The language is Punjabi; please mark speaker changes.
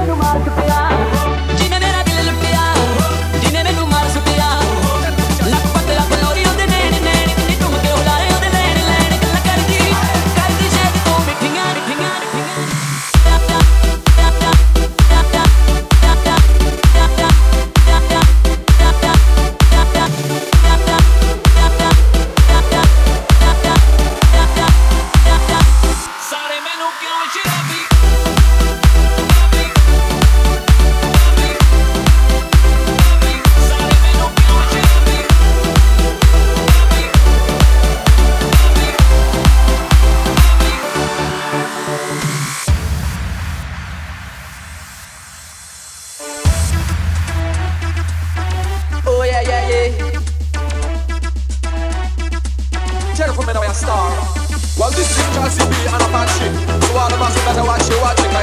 Speaker 1: ਮੈਨੂੰ ਮਾਰ ਕੁੱਟਿਆ ਜਿਹਨੇ ਮੇਰਾ ਦਿਲ ਲੁੱਟਿਆ ਜਿਹਨੇ ਮੈਨੂੰ ਮਾਰ ਸੁੱਟਿਆ ਲੱਕ ਪਤਲਾ ਬਲੋਰੀ ਉਹਦੇ ਨੈਣ ਨੈਣ ਕਿੰਨੀ ਘੁੰਮ ਕੇ ਹੁਲਾਰੇ ਉਹਦੇ ਲੈਣ ਲੈਣ ਗੱਲਾਂ ਕਰਦੀ ਸ਼ਾਇਦ ਤੂੰ ਮਿੱਠੀਆਂ ਸਾਰੇ ਮੈਨੂੰ ਕਿਉਂ ਸ਼ਰਾਬੀ
Speaker 2: Oh yeah, yeah, yeah. Check from me now, a star. Well, this is Chelsea B and Apache. So all the massive better watch it,